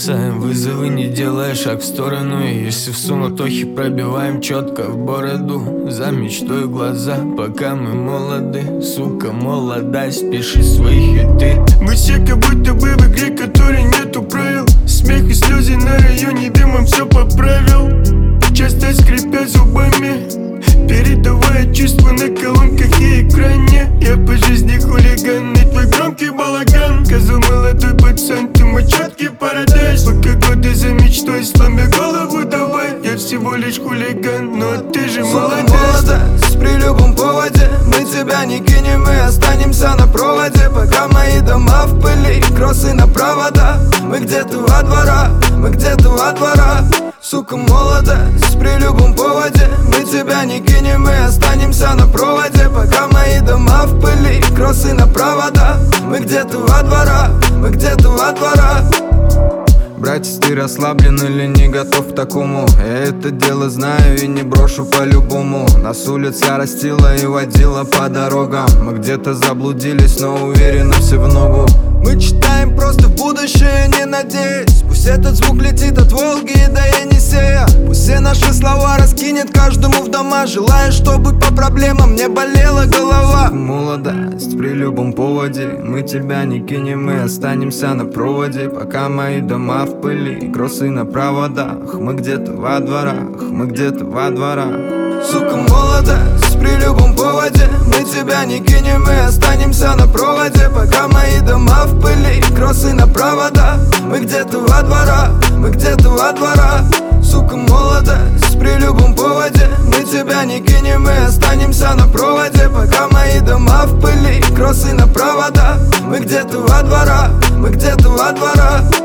бросаем вызовы, не делая шаг в сторону. И если в суматохе пробиваем четко в бороду, за мечтой глаза, пока мы молоды. Сука, молодость, пиши свои хиты. Мы все как будто бы в игре, которой нету правил. Смех и слезы на районе, дымом все поправил. Часто скрипя зубами, передавая чувства на колонках и экране. Я по жизни хулиган, и твой громкий балаган. Козу молодой пацан, ты мой четкий парадайз. Пока годы за мечтой, сломя голову давай. Я всего лишь хулиган, но ты же молодец. Молодость при любом поводе, мы тебя не кинем, мы останемся на проводе. Пока мои дома в пыли, кроссы на провода. Мы где-то во двора, мы где-то во двора. Сука, молодость при любом поводе, мы тебя не кинем, мы останемся на проводе. Пока мои дома в пыли, кроссы на провода. Мы где-то во двора, мы где-то во двора. Братец, ты расслаблен или не готов к такому? Я это дело знаю и не брошу по-любому. Нас улица растила и водила по дорогам. Мы где-то заблудились, но уверенно все в ногу. Мы читаем просто в будущее, не надеясь. Пусть этот звук летит от Волги до Енисея. Пусть все наши слова раскинет каждому в дома. Желаю, чтобы по проблемам не болела голова. Молодость при любом поводе, мы тебя не кинем, мы останемся на проводе. Пока мои дома в пыли, кроссы на проводах. Мы где-то во дворах, мы где-то во дворах. Сука, молодость при любом поводе, мы тебя не кинем, мы останемся на проводе. Пока мои дома в пыли, кроссы на провода. Мы где-то во дворах, мы где-то во дворах. Сука, молодость при любом поводе, мы тебя не кинем, мы останемся на проводе. Пока мои дома в пыли, кроссы на провода. Мы где-то во дворах, мы где-то во дворах.